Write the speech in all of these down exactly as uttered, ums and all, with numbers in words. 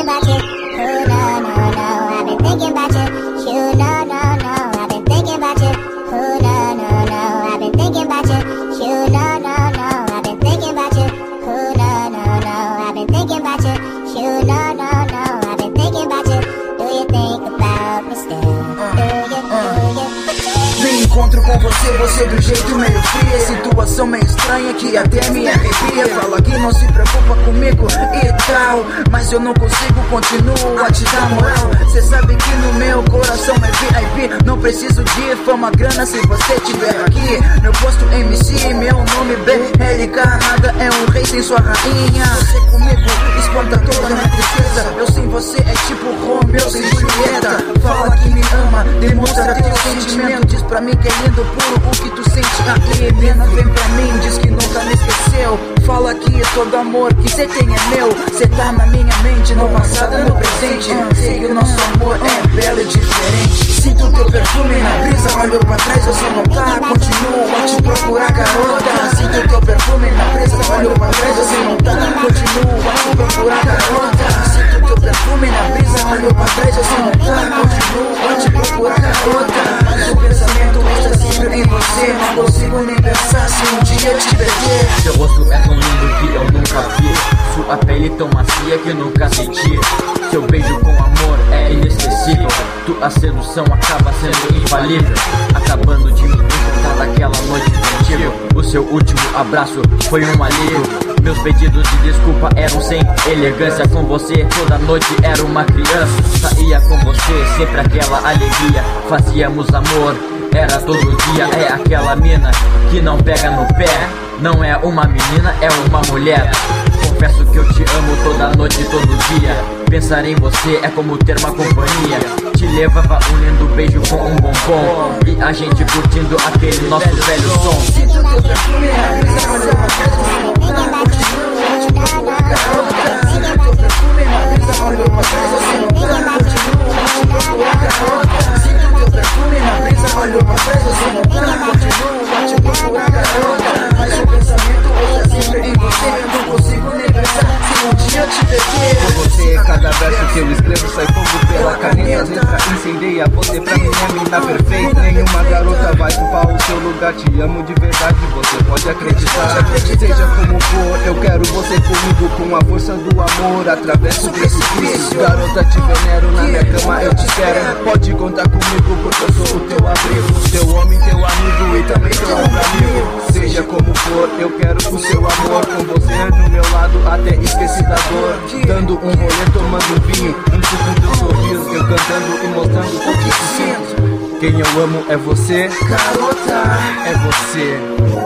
about you. Oh no no no, I've been thinking about you. You no no no, I've been thinking about you. Oh no no no, I've been thinking about you. You no no no, I've been thinking about you. Oh no no no, I've been thinking about you. You no no no, I've been thinking about you. Do you think about me still? Do you, do you? Me encontro com você, você do jeito meio fria. Situação meio estranha que até me arrepia. Fala que não se preocupa comigo e tal, mas eu não consigo, continuo a te dar moral. Cê sabe que no meu coração é V I P. Não preciso de fama, grana se você tiver aqui. Meu posto M C, meu nome B L K. Nada é um rei sem sua rainha. Você comigo espanta toda minha tristeza. Eu sem você é tipo Romeu sem Julieta. Fala que me ama, demonstra teu sentimento. Diz pra mim que é lindo, puro o que tu sente aí. Menina, vem pra mim, diz que nunca me esqueceu. Fala que todo amor que cê tem é meu. Cê tá na minha mente, no passado e no presente. Sei que o nosso amor é belo e diferente. Sinto teu perfume na brisa, olho pra trás, você não tá. Continuo a te procurar, garota. Sinto teu perfume na brisa, olho pra trás, você não tá. Continuo a te procurar, garota. Sinto teu perfume na brisa, olho pra trás, você não tá. Continuo a te procurar, garota. Mas o pensamento está sempre em você. Não consigo nem pensar se um dia te perder. Seu rosto é tão lindo que eu nunca vi. Sua pele tão macia que eu nunca senti. Seu beijo com amor é inesquecível. Tua sedução acaba sendo infalível, acabando de me encontrar naquela noite contigo. O seu último abraço foi um alívio. Meus pedidos de desculpa eram sem elegância. Com você toda noite era uma criança. Saía com você, sempre aquela alegria. Fazíamos amor, era todo dia. É aquela mina que não pega no pé. Não é uma menina, é uma mulher. Confesso que eu te amo toda noite, todo dia. Pensar em você é como ter uma companhia. Te levava um lindo beijo com um bombom e a gente curtindo aquele nosso velho som. Sinto teu perfume na brisa, olho pra trás, você não tá. Continuo a te procurar, garota. Sinto teu perfume na brisa, olho pra trás, você não tá. Continuo a te procurar, garota. Sinto teu perfume na brisa, olho pra trás, você não tá. Continuo a te procurar, garota. Mas o pensamento está sempre em você. Não consigo nem pensar se um dia eu te perder. Com você, cada verso que eu escrevo sai fogo pela caneta. As letras incendeia, você pra mim é mina perfeita. Nenhuma garota vai ocupar o seu lugar. Te amo de verdade, você pode acreditar. Seja como for, eu quero você comigo. Com a força do amor, atravesso o precipício. Garota, te venero, na minha cama eu te quero. Pode contar comigo, porque eu sou o teu abrigo. Teu homem, teu amigo e também teu ombro amigo. Seja como for, eu quero o seu amor. Com você no meu lado, até esqueci da dor. Dando um rolê, tomando um vinho. Um suco teu sorriso, eu cantando e mostrando o que te sinto. Quem eu amo é você, garota. É você,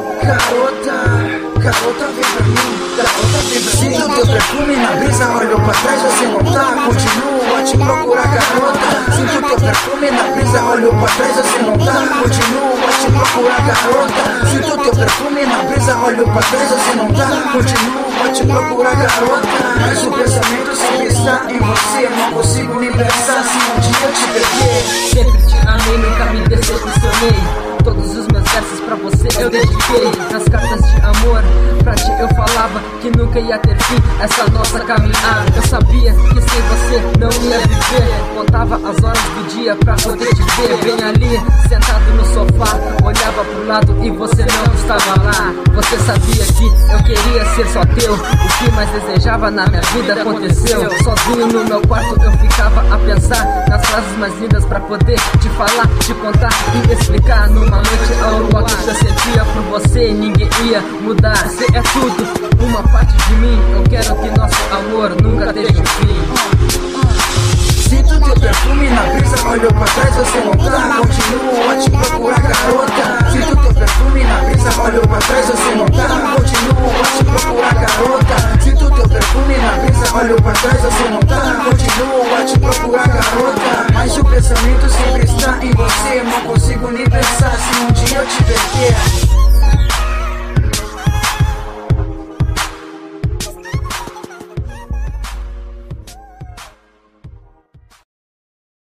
garota. Garota, vem pra mim, garota, vem pra mim. Sinto teu perfume na brisa, olho pra trás, você não tá. Continuo a te procurar, garota. Sinto teu perfume na brisa, olho pra trás, você não tá. Continuo a te procurar, garota. Sinto teu perfume na brisa, olho pra trás, você não tá. Continuo a te procurar, garota. Mas o pensamento sempre está em você. Não consigo nem pensar se um dia eu te perder. Sempre te amei, nunca me decepcionei. Todos os meus versos pra você eu dediquei. Nas cartas de amor, pra ti eu falava que nunca ia ter fim essa nossa caminhada. Eu sabia que sem você não ia viver. Contava as horas do dia pra poder te ver. Bem ali, sentado no sofá, olhava pro lado e você não estava lá. Você sabia que eu queria ser só teu. O que mais desejava na minha vida aconteceu. Sozinho no meu quarto eu ficava a pensar nas frases mais lindas pra poder te falar, te contar e explicar. Numa noite a lua que eu sentia por você, ninguém ia mudar. Você é tudo, uma parte de mim. Eu quero que nosso amor nunca tenha fim. Sinto teu perfume na brisa, olho pra trás, você não tá. Continuo a te procurar, garota. Sinto teu perfume na brisa, olho pra trás, você não tá. Continuo a te procurar, garota. Sinto teu perfume na brisa, olho pra trás, você não tá. Continuo a te procurar, garota. Mas o pensamento sempre está em você. Não consigo nem pensar se um dia eu te perder.